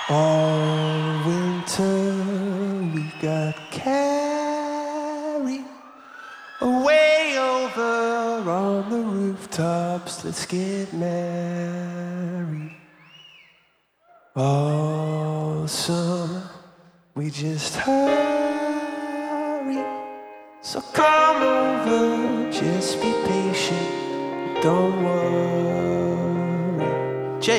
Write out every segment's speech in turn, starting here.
All winter we got carried away over on the rooftops. Let's get married. All summer we just hurry. So come over, just be patient, don't worry. Jay.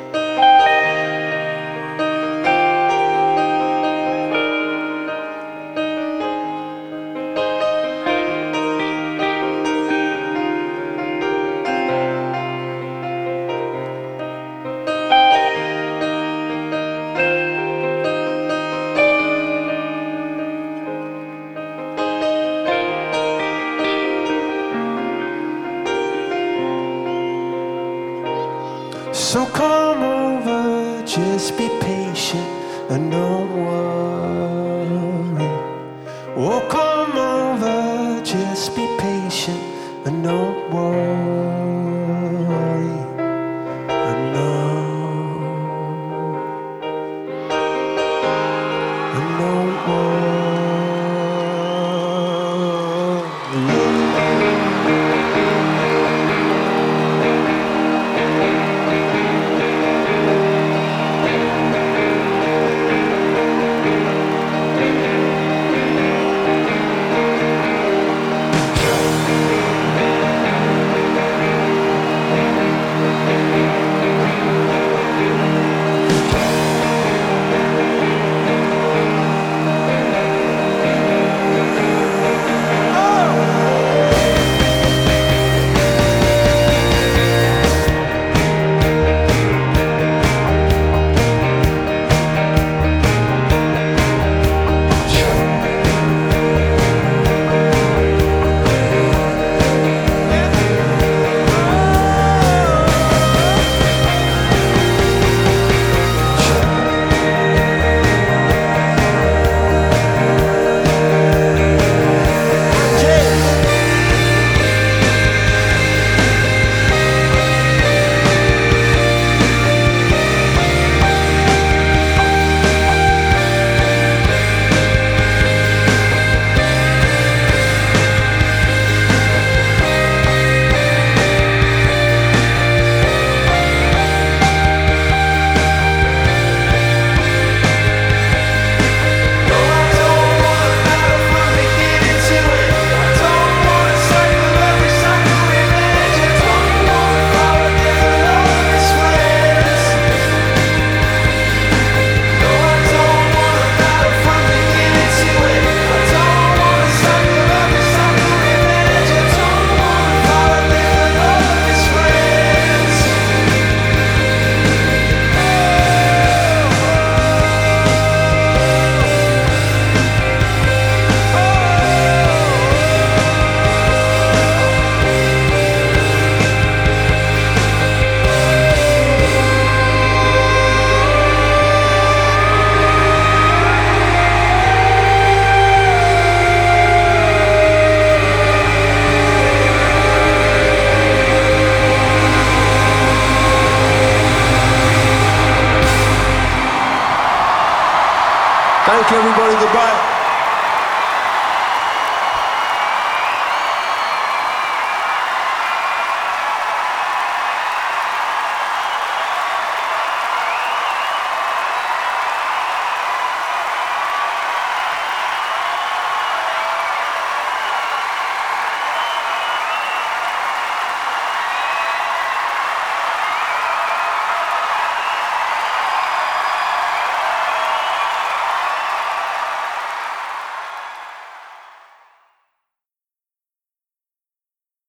So come over, just be patient and don't worry. Oh, come over, just be patient and don't worry. I know, and don't worry. Thank you, everybody. Goodbye.